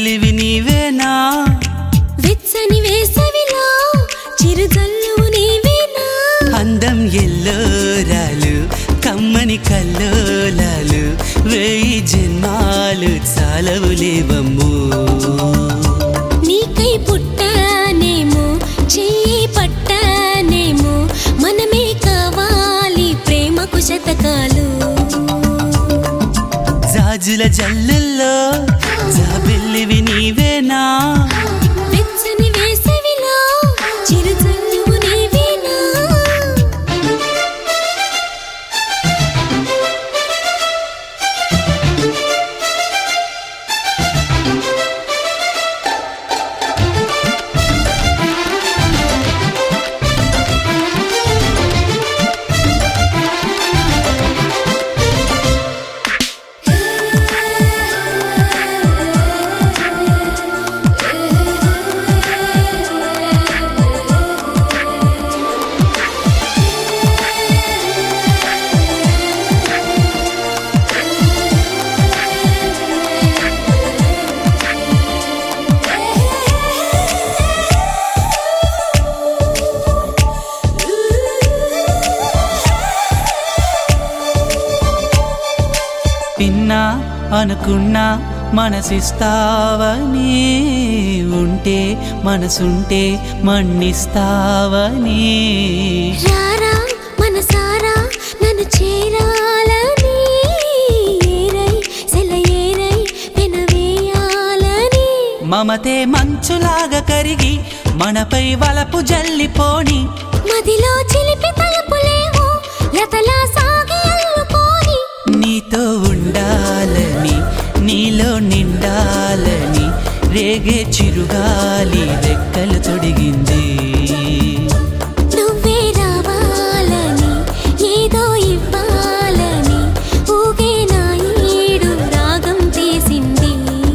జాబిల్లివి నీవేనా వెచ్చని వేసవిలో చిరుజల్లువు నీవేనా అందం ఎల్లోరాలు కమ్మని కల్లోలాలు వేయి జన్మాలు చాలవులేవమ్మో నీకై పుట్టానేమో చెయ్యి పట్టానేమో మనమే కావాలి ప్రేమకు శతకాలు జాజుల జల్లుల్లో జాబిల్లివి నీవేనా వెచ్చని వేసవిలో చిరుజల్లువు నీవేనా పిన్నా అనుకున్నా మనసిస్తావని ఉంటే మనసుంటే మన్నిస్తావని రారా మనసారా నన్ను చేరాలని ఏరై సెలయేరై పెనవేయాలని మమతే మంచులాగా కరిగి మనపై వలపు జల్లిపోని మదిలో చిలిపి తలుపులేవో లతలా సాగి అల్లుకోని నీతో ఉండాలని నీలో నిండాలని రేగే చిరుగాలి రెక్కలు తొడిగింది నువ్వే రావాలని ఏదో ఇవ్వాలని ఊగే నా ఈడు రాగం తీసింది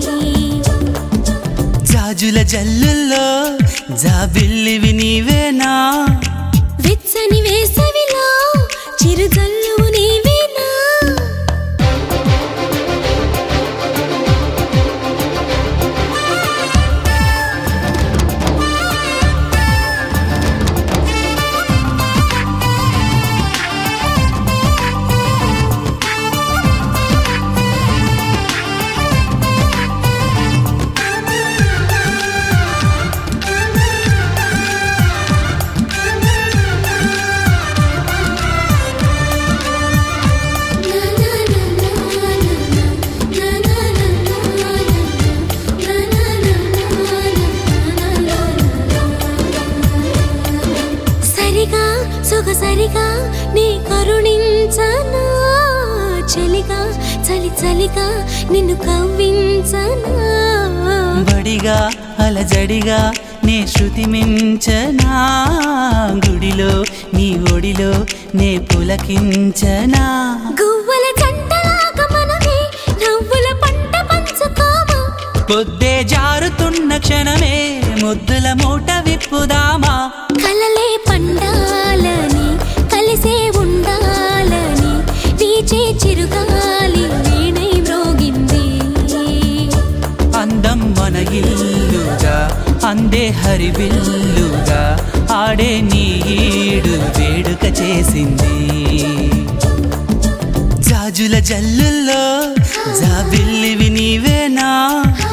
జాజుల జల్లుల్లో జాబిల్లివి నీవేనా వెచ్చని వేసవిలో చిరుజల్లువు నీవేనా సరిగా సొగసరిగా నీ కరుణించనా చెలిగా చలి చలిగా నిన్ను కవ్వించనా బడిగా అలజడిగా నే శృతి మించనా గుడిలో నీ ఒడిలో నే పులకించనా గువ్వల జంటలాగా మనమే నవ్వుల పంట పంచుకోమా పొద్దే జారుతున్న క్షణమే ముద్దుల మూట విప్పుదామా కలలే పండాలని కలిసే ఉండాలని వీచే చిరుగాలి వీణై మ్రోగింది అందం మన ఇల్లుగా అందే హరివిల్లుగా ఆడే నీ ఈడు వేడుక చేసింది జాజుల జల్లుల్లో జాబిల్లివి నీవేనా